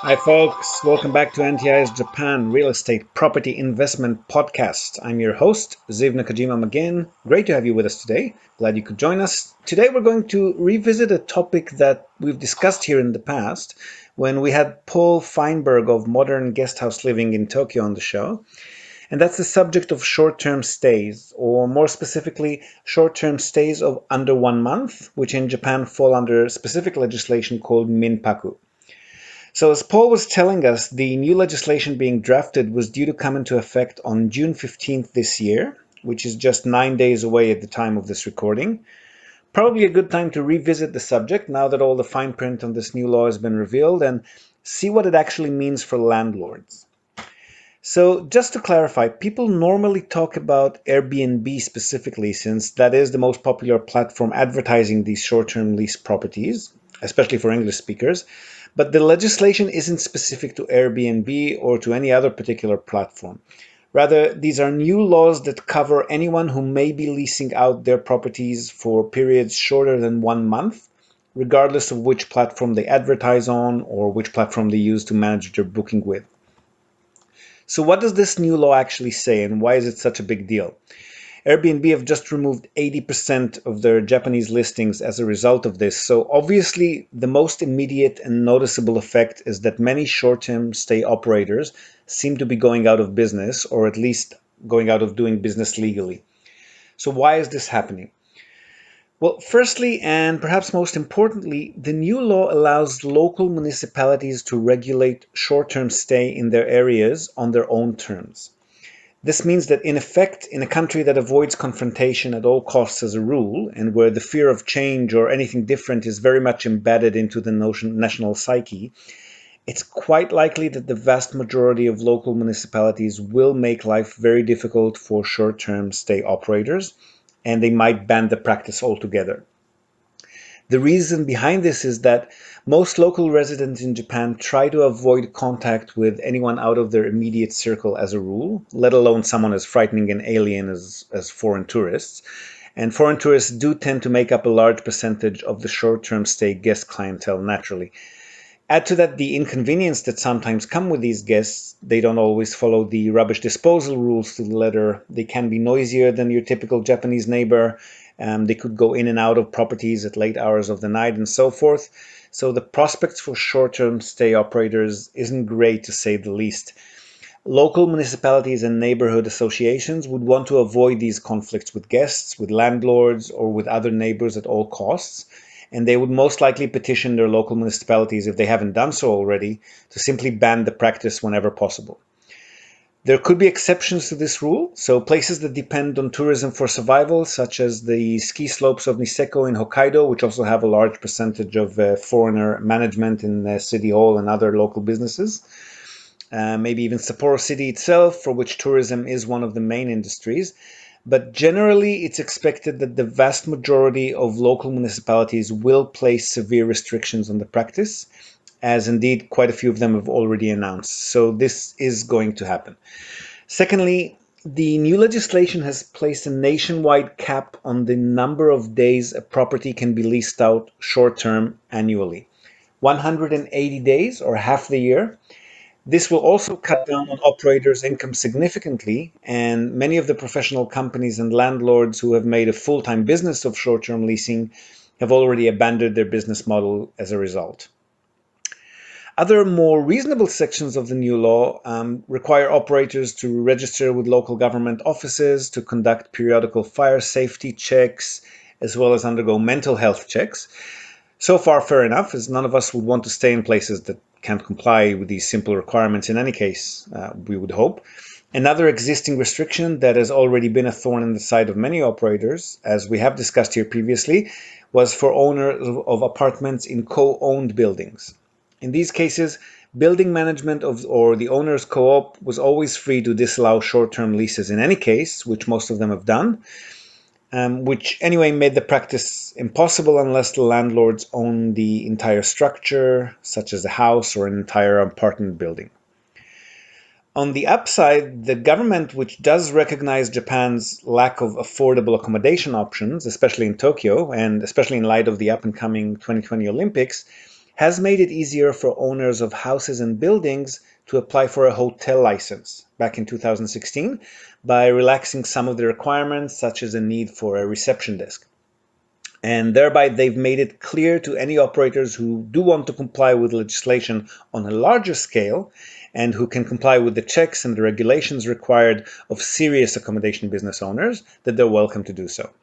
Hi, folks. Welcome back to NTI's Japan Real Estate Property Investment Podcast. I'm your host, Ziv Nakajima Magin. Great to have you with us today. Glad you could join us. Today, we're going to revisit a topic that we've discussed here in the past when we had Paul Feinberg of Modern Guesthouse Living in Tokyo on the show. And that's the subject of short term stays, or more specifically, short term stays of under 1 month, which in Japan fall under specific legislation called Minpaku. So, as Paul was telling us, the new legislation being drafted was due to come into effect on June 15th this year, which is just 9 days away at the time of this recording. Probably a good time to revisit the subject now that all the fine print on this new law has been revealed and see what it actually means for landlords. So, just to clarify, people normally talk about Airbnb specifically, since that is the most popular platform advertising these short term lease properties, especially for English speakers. But the legislation isn't specific to Airbnb or to any other particular platform. Rather, these are new laws that cover anyone who may be leasing out their properties for periods shorter than 1 month, regardless of which platform they advertise on or which platform they use to manage their booking with. So, what does this new law actually say, and why is it such a big deal? Airbnb have just removed 80% of their Japanese listings as a result of this. So obviously, the most immediate and noticeable effect is that many short-term stay operators seem to be going out of business, or at least going out of doing business legally. So why is this happening? Well, firstly, and perhaps most importantly, the new law allows local municipalities to regulate short-term stay in their areas on their own terms. This means that, in effect, in a country that avoids confrontation at all costs as a rule, and where the fear of change or anything different is very much embedded into the national psyche, it's quite likely that the vast majority of local municipalities will make life very difficult for short term stay operators, and they might ban the practice altogether. The reason behind this is that most local residents in Japan try to avoid contact with anyone out of their immediate circle as a rule, let alone someone as frightening and alien as foreign tourists. And foreign tourists do tend to make up a large percentage of the short-term stay guest clientele naturally. Add to that the inconvenience that sometimes come with these guests. They don't always follow the rubbish disposal rules to the letter. They can be noisier than your typical Japanese neighbor. They could go in and out of properties at late hours of the night and so forth. So the prospects for short-term stay operators isn't great, to say the least. Local municipalities and neighborhood associations would want to avoid these conflicts with guests, with landlords, or with other neighbors at all costs. And they would most likely petition their local municipalities, if they haven't done so already, to simply ban the practice whenever possible. There could be exceptions to this rule, so places that depend on tourism for survival, such as the ski slopes of Niseko in Hokkaido, which also have a large percentage of foreigner management in City Hall and other local businesses. Maybe even Sapporo City itself, for which tourism is one of the main industries. But generally, it's expected that the vast majority of local municipalities will place severe restrictions on the practice, as indeed quite a few of them have already announced. So this is going to happen. Secondly, the new legislation has placed a nationwide cap on the number of days a property can be leased out short term annually. 180 days, or half the year. This will also cut down on operators' income significantly, and many of the professional companies and landlords who have made a full-time business of short-term leasing have already abandoned their business model as a result. Other more reasonable sections of the new law require operators to register with local government offices, to conduct periodical fire safety checks, as well as undergo mental health checks. So far, fair enough, as none of us would want to stay in places that can't comply with these simple requirements in any case, we would hope. Another existing restriction that has already been a thorn in the side of many operators, as we have discussed here previously, was for owners of apartments in co-owned buildings. In these cases, building management or the owner's co-op was always free to disallow short-term leases in any case, which most of them have done. Which anyway made the practice impossible unless the landlords own the entire structure, such as a house or an entire apartment building. On the upside, the government, which does recognize Japan's lack of affordable accommodation options, especially in Tokyo, and especially in light of the up-and-coming 2020 Olympics, has made it easier for owners of houses and buildings to apply for a hotel license back in 2016 by relaxing some of the requirements, such as the need for a reception desk. And thereby they've made it clear to any operators who do want to comply with legislation on a larger scale and who can comply with the checks and the regulations required of serious accommodation business owners that they're welcome to do so.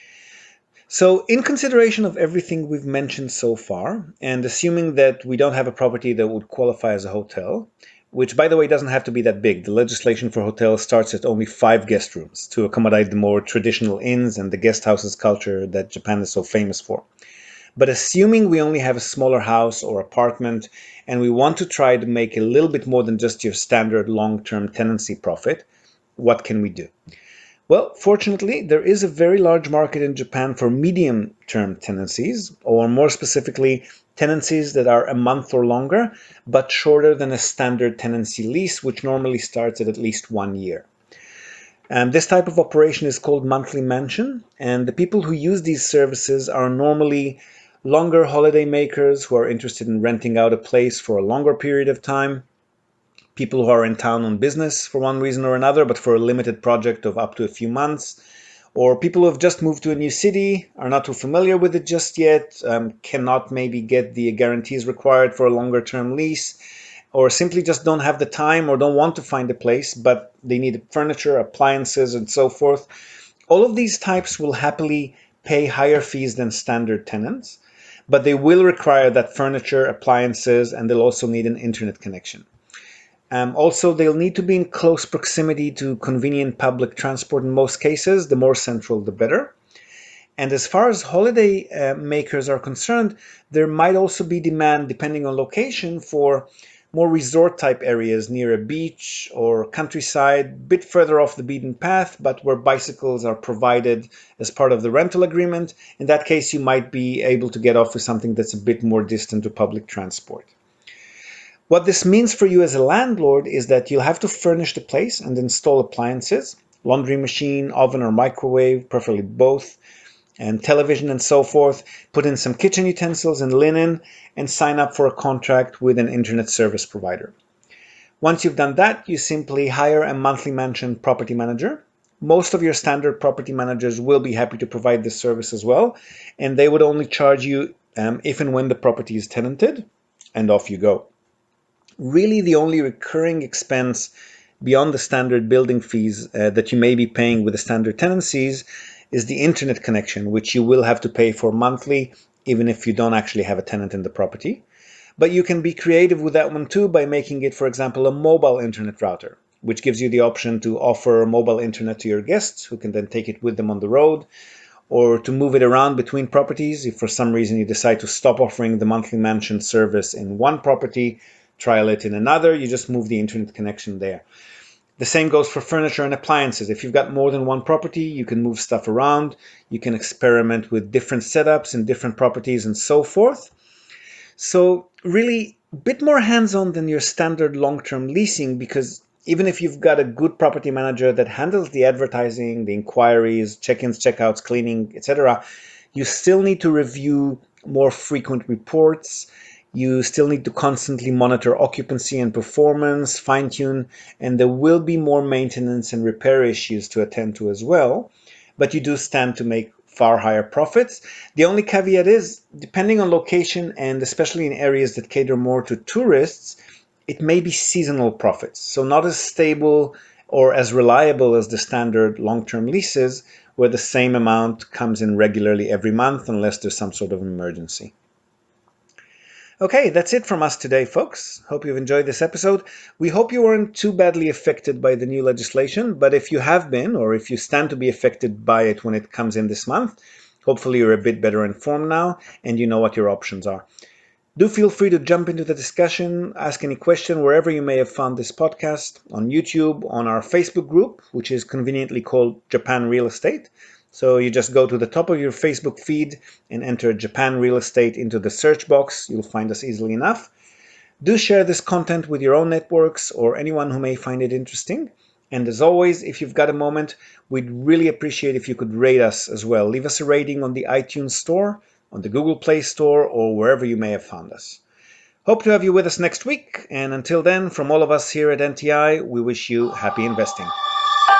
So in consideration of everything we've mentioned so far, and assuming that we don't have a property that would qualify as a hotel, which by the way doesn't have to be that big. The legislation for hotels starts at only 5 guest rooms to accommodate the more traditional inns and the guest houses culture that Japan is so famous for. But assuming we only have a smaller house or apartment and we want to try to make a little bit more than just your standard long-term tenancy profit, what can we do? Well, fortunately, there is a very large market in Japan for medium-term tenancies, or more specifically, tenancies that are a month or longer, but shorter than a standard tenancy lease, which normally starts at least 1 year. This type of operation is called monthly mansion, and the people who use these services are normally longer holiday makers who are interested in renting out a place for a longer period of time, people who are in town on business for one reason or another, but for a limited project of up to a few months, or people who have just moved to a new city, are not too familiar with it just yet, cannot maybe get the guarantees required for a longer term lease, or simply just don't have the time or don't want to find a place, but they need furniture, appliances, and so forth. All of these types will happily pay higher fees than standard tenants, but they will require that furniture, appliances, and they'll also need an internet connection. Also, they'll need to be in close proximity to convenient public transport in most cases. The more central, the better. And as far as holiday makers are concerned, there might also be demand, depending on location, for more resort type areas near a beach or countryside, a bit further off the beaten path, but where bicycles are provided as part of the rental agreement. In that case, you might be able to get off with something that's a bit more distant to public transport. What this means for you as a landlord is that you'll have to furnish the place and install appliances, laundry machine, oven or microwave, preferably both, and television and so forth, put in some kitchen utensils and linen, and sign up for a contract with an internet service provider. Once you've done that, you simply hire a monthly mansion property manager. Most of your standard property managers will be happy to provide this service as well, and they would only charge you if and when the property is tenanted, and off you go. Really, the only recurring expense beyond the standard building fees that you may be paying with the standard tenancies is the internet connection, which you will have to pay for monthly, even if you don't actually have a tenant in the property. But you can be creative with that one too by making it, for example, a mobile internet router, which gives you the option to offer mobile internet to your guests who can then take it with them on the road, or to move it around between properties. If for some reason you decide to stop offering the monthly mansion service in one property, trial it in another, you just move the internet connection there. The same goes for furniture and appliances. If you've got more than one property, you can move stuff around, you can experiment with different setups in different properties and so forth. So really a bit more hands-on than your standard long-term leasing, because even if you've got a good property manager that handles the advertising, the inquiries, check-ins, check-outs, cleaning, etc., you still need to review more frequent reports. You still need to constantly monitor occupancy and performance, fine-tune, and there will be more maintenance and repair issues to attend to as well. But you do stand to make far higher profits. The only caveat is, depending on location and especially in areas that cater more to tourists, it may be seasonal profits. So not as stable or as reliable as the standard long-term leases, where the same amount comes in regularly every month unless there's some sort of emergency. Okay, that's it from us today, folks. Hope you've enjoyed this episode. We hope you weren't too badly affected by the new legislation, but if you have been, or if you stand to be affected by it when it comes in this month, hopefully you're a bit better informed now and you know what your options are. Do feel free to jump into the discussion, ask any question wherever you may have found this podcast, on YouTube, on our Facebook group, which is conveniently called Japan Real Estate. So you just go to the top of your Facebook feed and enter Japan Real Estate into the search box. You'll find us easily enough. Do share this content with your own networks or anyone who may find it interesting. And as always, if you've got a moment, we'd really appreciate if you could rate us as well. Leave us a rating on the iTunes Store, on the Google Play Store, or wherever you may have found us. Hope to have you with us next week, and until then, from all of us here at NTI, we wish you happy investing.